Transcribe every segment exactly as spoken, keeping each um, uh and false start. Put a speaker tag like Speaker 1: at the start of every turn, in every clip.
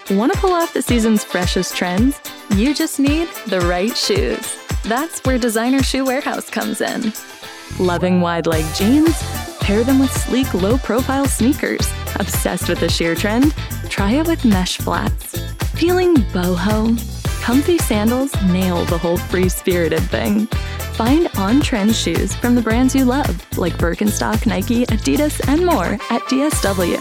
Speaker 1: Want to pull off the season's freshest trends? You just need the right shoes. That's where Designer Shoe Warehouse comes in. Loving wide-leg jeans? Pair them with sleek, low-profile sneakers. Obsessed with the sheer trend? Try it with mesh flats. Feeling boho? Comfy sandals nail the whole free-spirited thing. Find on-trend shoes from the brands you love, like Birkenstock, Nike, Adidas, and more at D S W.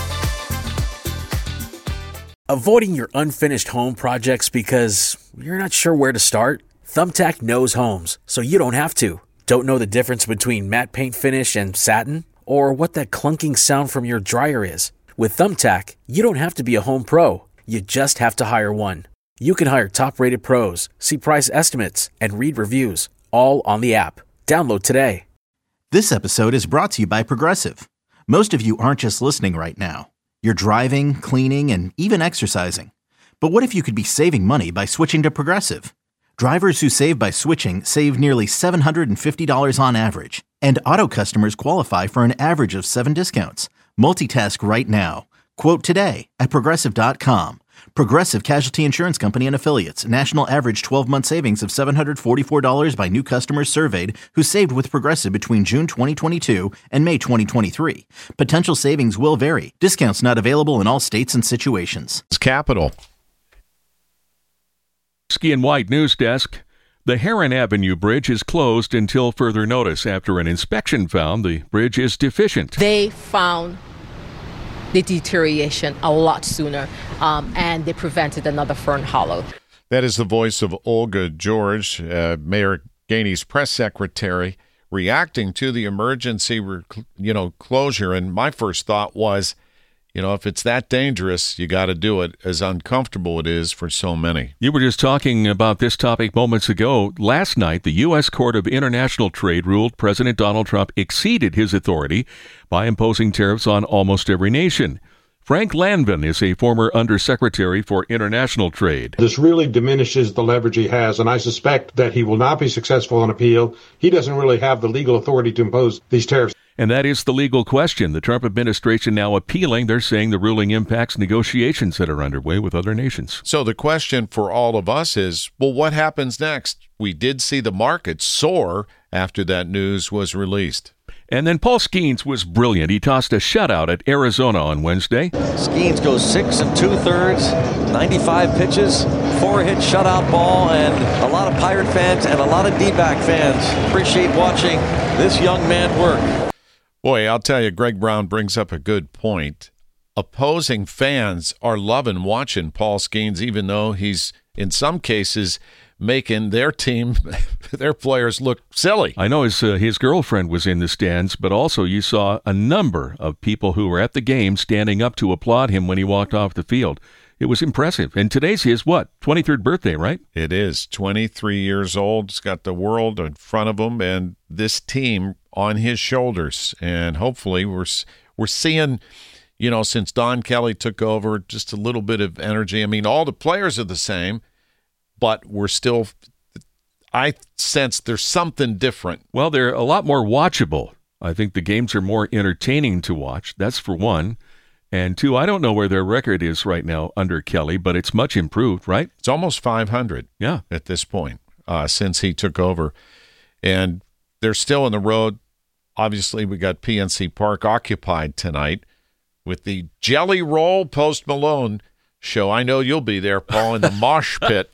Speaker 2: Avoiding your unfinished home projects because you're not sure where to start? Thumbtack knows homes, so you don't have to. Don't know the difference between matte paint finish and satin? Or what that clunking sound from your dryer is? With Thumbtack, you don't have to be a home pro. You just have to hire one. You can hire top-rated pros, see price estimates, and read reviews, all on the app. Download today.
Speaker 3: This episode is brought to you by Progressive. Most of you aren't just listening right now. You're driving, cleaning, and even exercising. But what if you could be saving money by switching to Progressive? Drivers who save by switching save nearly seven hundred fifty dollars on average. And auto customers qualify for an average of seven discounts. Multitask right now. Quote today at Progressive dot com. Progressive Casualty Insurance Company and Affiliates. National average twelve-month savings of seven hundred forty-four dollars by new customers surveyed who saved with Progressive between June twenty twenty-two and May twenty twenty-three. Potential savings will vary. Discounts not available in all states and situations.
Speaker 4: It's Capital. Ski and White News Desk. The Heron Avenue Bridge is closed until further notice after an inspection found the bridge is deficient.
Speaker 5: They found the deterioration a lot sooner, um, and they prevented another Fern Hollow.
Speaker 4: That is the voice of Olga George, uh, Mayor Gainey's press secretary, reacting to the emergency, you know, closure. And my first thought was, you know, if it's that dangerous, you got to do it, as uncomfortable it is for so many. You were just talking about this topic moments ago. Last night, the U S Court of International Trade ruled President Donald Trump exceeded his authority by imposing tariffs on almost every nation. Frank Lanvin is a former Undersecretary for International Trade.
Speaker 6: This really diminishes the leverage he has, and I suspect that he will not be successful on appeal. He doesn't really have the legal authority to impose these tariffs.
Speaker 4: And that is the legal question. The Trump administration now appealing. They're saying the ruling impacts negotiations that are underway with other nations. So the question for all of us is, well, what happens next? We did see the market soar after that news was released. And then Paul Skeens was brilliant. He tossed a shutout at Arizona on Wednesday.
Speaker 7: Skeens goes six and two-thirds, ninety-five pitches, four-hit shutout ball, and a lot of Pirate fans and a lot of D-back fans appreciate watching this young man work.
Speaker 4: Boy, I'll tell you, Greg Brown brings up a good point. Opposing fans are loving watching Paul Skeens, even though he's, in some cases, making their team, their players look silly. I know his uh, his girlfriend was in the stands, but also you saw a number of people who were at the game standing up to applaud him when he walked off the field. It was impressive. And today's his, what, twenty-third birthday, right? It is. twenty-three years old. He's got the world in front of him and this team on his shoulders. And hopefully we're we're seeing, you know, since Don Kelly took over, just a little bit of energy. I mean, all the players are the same, but we're still, I sense there's something different. Well, they're a lot more watchable. I think the games are more entertaining to watch. That's for one. And two, I don't know where their record is right now under Kelly, but it's much improved, right? It's almost five hundred yeah. at this point uh, since he took over. And they're still on the road. Obviously, we got P N C Park occupied tonight with the Jelly Roll Post Malone show. I know you'll be there, Paul, in the mosh pit.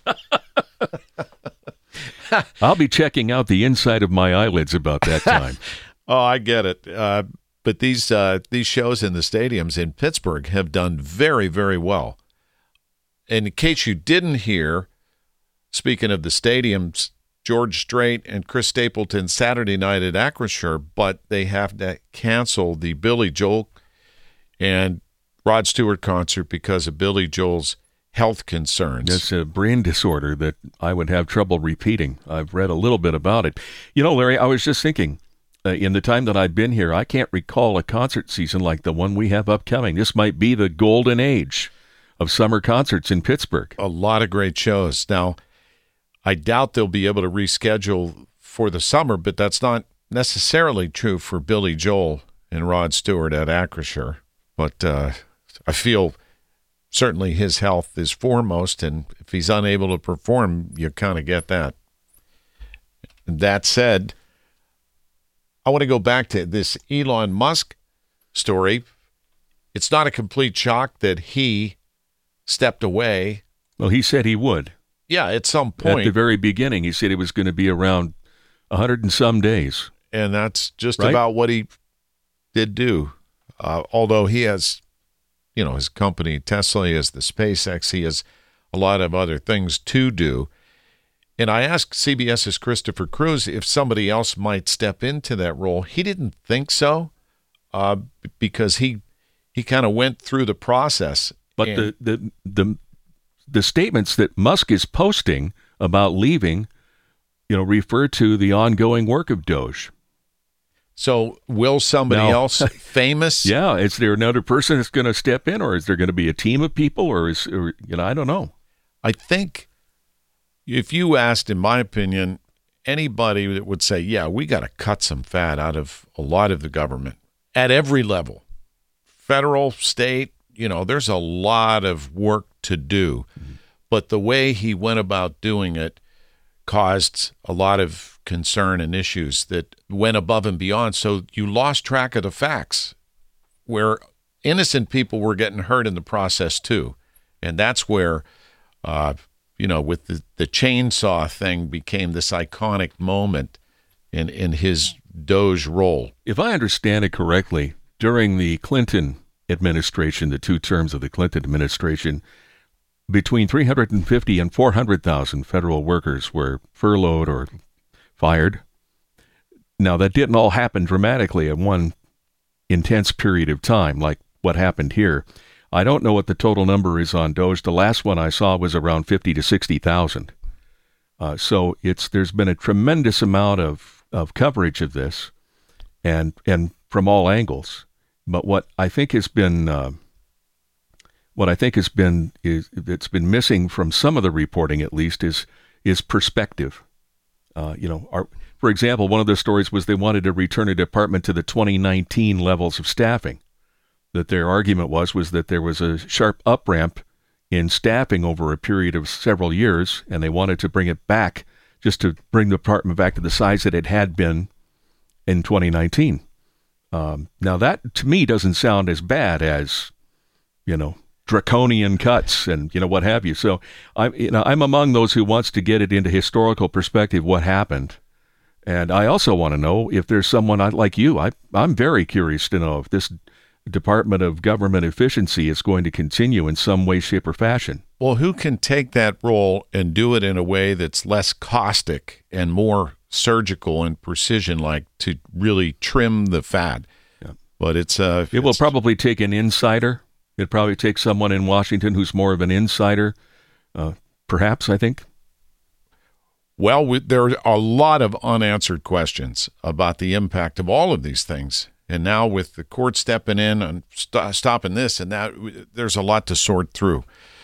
Speaker 4: I'll be checking out the inside of my eyelids about that time. Oh, I get it. Uh, but these uh, these shows in the stadiums in Pittsburgh have done very, very well. And in case you didn't hear, speaking of the stadiums, George Strait and Chris Stapleton Saturday night at Acrisure, but they have to cancel the Billy Joel and Rod Stewart concert because of Billy Joel's health concerns. It's a brain disorder that I would have trouble repeating. I've read a little bit about it. You know, Larry, I was just thinking, uh, in the time that I've been here, I can't recall a concert season like the one we have upcoming. This might be the golden age of summer concerts in Pittsburgh. A lot of great shows. Now, I doubt they'll be able to reschedule for the summer, but that's not necessarily true for Billy Joel and Rod Stewart at Acrisure. But uh, I feel certainly his health is foremost, and if he's unable to perform, you kind of get that. That said, I want to go back to this Elon Musk story. It's not a complete shock that he stepped away.
Speaker 8: Well, he said he would.
Speaker 4: Yeah, at some point.
Speaker 8: At the very beginning, he said it was going to be around a hundred and some days.
Speaker 4: And that's just
Speaker 8: right?
Speaker 4: about what he did do. Uh, although he has, you know, his company, Tesla, he has the SpaceX, he has a lot of other things to do. And I asked CBS's Christopher Cruz if somebody else might step into that role. He didn't think so, uh, because he he kind of went through the process.
Speaker 8: But
Speaker 4: and-
Speaker 8: the, the the the statements that Musk is posting about leaving, you know, refer to the ongoing work of Doge.
Speaker 4: So will somebody
Speaker 8: Now-
Speaker 4: else famous?
Speaker 8: Yeah, is there another person that's going to step in, or is there going to be a team of people, or is or, you know, I don't know.
Speaker 4: I think if you asked, in my opinion, anybody that would say, yeah, we got to cut some fat out of a lot of the government at every level, federal, state, you know, there's a lot of work to do. Mm-hmm. But the way he went about doing it caused a lot of concern and issues that went above and beyond. So you lost track of the facts, where innocent people were getting hurt in the process too. And that's where, uh, you know, with the, the chainsaw thing became this iconic moment in, in his Doge role.
Speaker 8: If I understand it correctly, during the Clinton administration, the two terms of the Clinton administration, between three hundred fifty and four hundred thousand federal workers were furloughed or fired. Now, that didn't all happen dramatically in one intense period of time, like what happened here. I don't know what the total number is on Doge. The last one I saw was around fifty to sixty thousand. Uh, so it's there's been a tremendous amount of, of coverage of this, and and from all angles. But what I think has been uh, what I think has been is it's been missing from some of the reporting, at least, is is perspective. Uh, you know, our, for example, one of the stories was they wanted to return a department to the twenty nineteen levels of staffing. That their argument was was that there was a sharp up ramp in staffing over a period of several years, and they wanted to bring it back, just to bring the department back to the size that it had been in twenty nineteen. Um, now that to me doesn't sound as bad as, you know, draconian cuts and, you know, what have you. So I'm, you know, I'm among those who wants to get it into historical perspective what happened. And I also want to know if there's someone I'd like you. I, I'm very curious to know if this Department of Government Efficiency is going to continue in some way, shape, or fashion.
Speaker 4: Well, who can take that role and do it in a way that's less caustic and more surgical and precision, like to really trim the fat?
Speaker 8: Yeah.
Speaker 4: But it's uh,
Speaker 8: it will
Speaker 4: it's,
Speaker 8: probably take an insider. It'd probably take someone in Washington who's more of an insider, uh, perhaps, I think.
Speaker 4: Well, we, there are a lot of unanswered questions about the impact of all of these things. And now with the court stepping in and st- stopping this and that, there's a lot to sort through.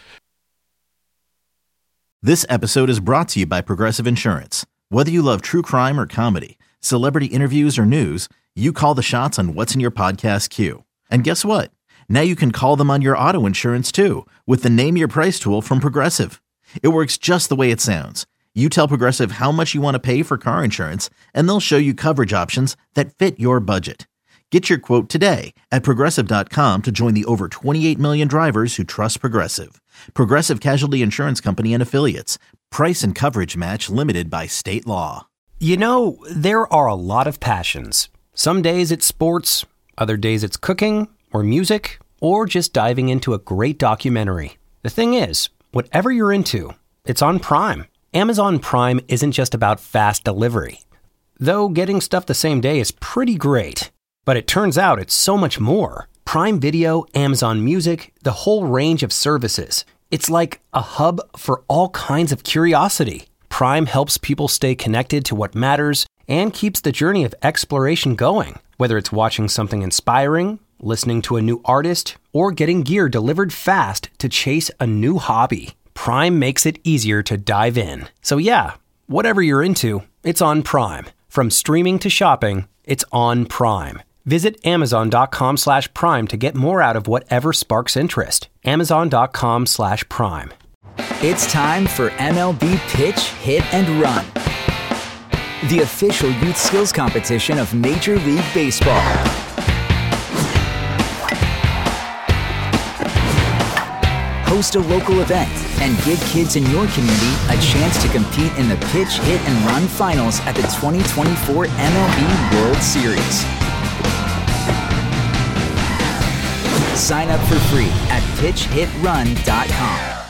Speaker 3: This episode is brought to you by Progressive Insurance. Whether you love true crime or comedy, celebrity interviews or news, you call the shots on what's in your podcast queue. And guess what? Now you can call them on your auto insurance too, with the Name Your Price tool from Progressive. It works just the way it sounds. You tell Progressive how much you want to pay for car insurance, and they'll show you coverage options that fit your budget. Get your quote today at Progressive dot com to join the over twenty-eight million drivers who trust Progressive. Progressive Casualty Insurance Company and Affiliates. Price and coverage match limited by state law.
Speaker 9: You know, there are a lot of passions. Some days it's sports, other days it's cooking or music, or just diving into a great documentary. The thing is, whatever you're into, it's on Prime. Amazon Prime isn't just about fast delivery. Though getting stuff the same day is pretty great. But it turns out it's so much more. Prime Video, Amazon Music, the whole range of services. It's like a hub for all kinds of curiosity. Prime helps people stay connected to what matters and keeps the journey of exploration going. Whether it's watching something inspiring, listening to a new artist, or getting gear delivered fast to chase a new hobby, Prime makes it easier to dive in. So yeah, whatever you're into, it's on Prime. From streaming to shopping, it's on Prime. Visit amazon.com slash prime to get more out of whatever sparks interest. Amazon.com slash prime.
Speaker 10: It's time for M L B Pitch, Hit, and Run, the official youth skills competition of Major League Baseball. Host a local event and give kids in your community a chance to compete in the Pitch, Hit, and Run finals at the twenty twenty-four M L B World Series. Sign up for free at pitch hit run dot com.